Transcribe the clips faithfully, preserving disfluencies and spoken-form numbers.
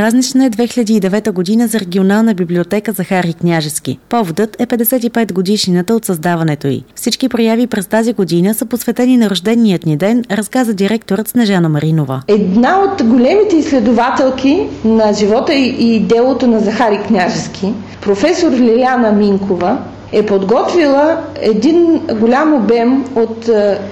Празнична е две хиляди и девета година за регионална библиотека Захари Княжески. Поводът е петдесет и пет годишнината от създаването й. Всички прояви през тази година са посветени на рожденият ни ден, разказа директорът Снежана Маринова. Една от големите изследователки на живота и делото на Захари Княжески, професор Лиляна Минкова, е подготвила един голям обем от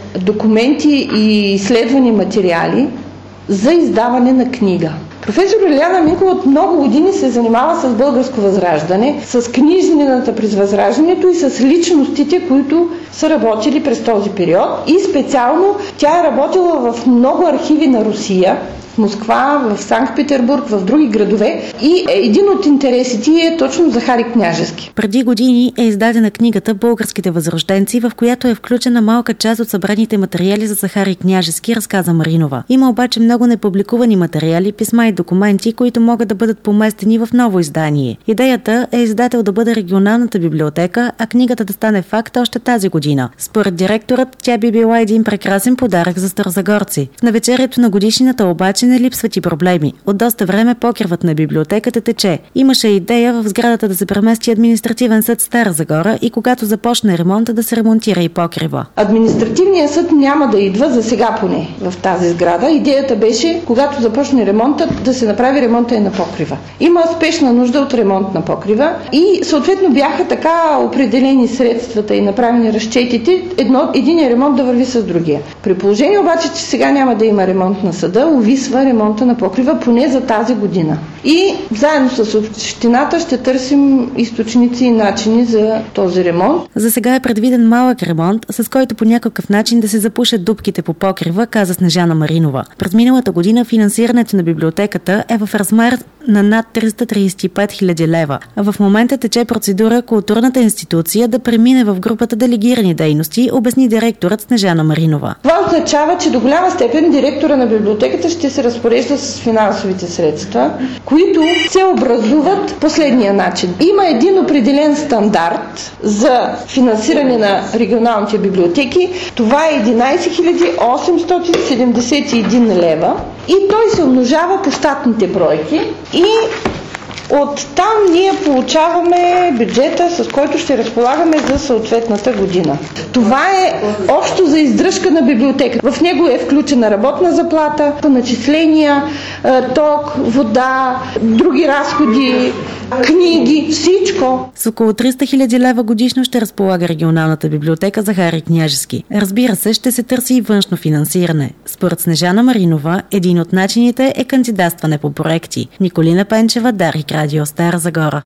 документи и изследвани материали за издаване на книга. Професор Лиляна Минкова от много години се занимава с българско възраждане, с книжнината през възраждането и с личностите, които са работили през този период. И специално тя е работила в много архиви на Русия, в Москва, в Санкт-Петербург, в други градове. И един от интересите е точно Захари Княжески. Преди години е издадена книгата «Българските възрожденци», в която е включена малка част от събраните материали за Захари Княжески, разказа Маринова. Има обаче много непубликувани материали, писма и документи, които могат да бъдат поместени в ново издание. Идеята е издател да бъде регионалната библиотека, а книгата да стане факт още тази година. Според директорът, тя би била един прекрасен подарък за старозагорци. В навечерието на годишнината обаче не липсват и проблеми. От доста време покривът на библиотеката тече. Имаше идея в сградата да се премести административен съд Стара Загора и когато започне ремонта да се ремонтира и покрива. Административният съд няма да идва за сега поне в тази сграда. Идеята беше, когато започне ремонтът, да се направи ремонта и на покрива. Има спешна нужда от ремонт на покрива и съответно бяха така определени средствата и направени разчетите, едно, единия ремонт да върви с другия. При положение обаче, че сега няма да има ремонт на съда, увисва ремонта на покрива поне за тази година. И заедно с общината ще търсим източници и начини за този ремонт. За сега е предвиден малък ремонт, с който по някакъв начин да се запушат дупките по покрива, каза Снежана Маринова. През миналата година финансирането на библиотеката е в размер на над триста тридесет и пет хиляди лева. В момента тече процедура културната институция да премине в групата делегирани дейности, обясни директорът Снежана Маринова. Това означава, че до голяма степен директора на библиотеката ще се разпорежда с финансовите средства, които се образуват последния начин. Има един определен стандарт за финансиране на регионалните библиотеки. Това е единадесет хиляди осемстотин седемдесет и един лева и той се умножава по щатните бройки и от там ние получаваме бюджета, с който ще разполагаме за съответната година. Това е общо за издръжка на библиотека. В него е включена работна заплата, начисления, ток, вода, други разходи, книги, всичко. С около триста хиляди лева годишно ще разполага регионалната библиотека Захари Княжески. Разбира се, ще се търси и външно финансиране. Според Снежана Маринова, един от начините е кандидатстване по проекти. Николина Пенчева, Дарик Радио, Стара Загора.